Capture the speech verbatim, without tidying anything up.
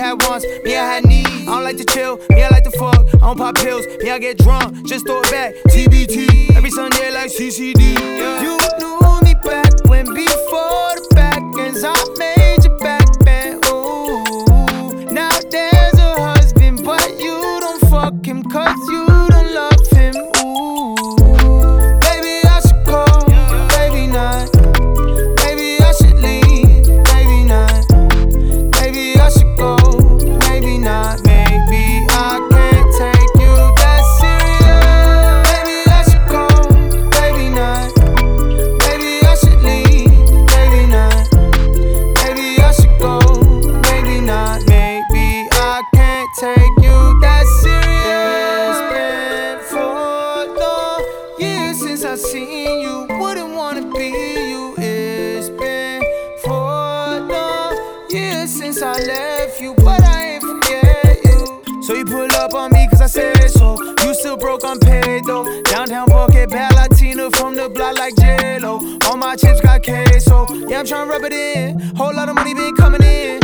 had wants, me I had needs. I don't like to chill, me I like to fuck. I don't pop pills, me I get drunk, just throw it back. T B T, every Sunday like C C D. Yeah. You knew me back when before the back ends, I made your back bend. Ooh, now there's a husband, but you don't fuck him 'cause you don't love him. Ooh, baby I should call, baby not. Baby I should leave, baby not. Baby I should go, maybe not. Maybe I can't take you that serious. Baby I should call, baby not. Maybe I should leave, baby not. Maybe I should go, maybe not. Maybe I can't take you that serious. Been for the years since I seen you, wouldn't wanna be you. It's been for the years since I left you, but I ain't forget you. So you pull up on me 'cause I said so. You still broke, I'm paid though. Downtown Pocket, bad Latina from the block like J-Lo. All my chips got queso. Yeah, I'm tryna rub it in. Whole lot of money been coming in.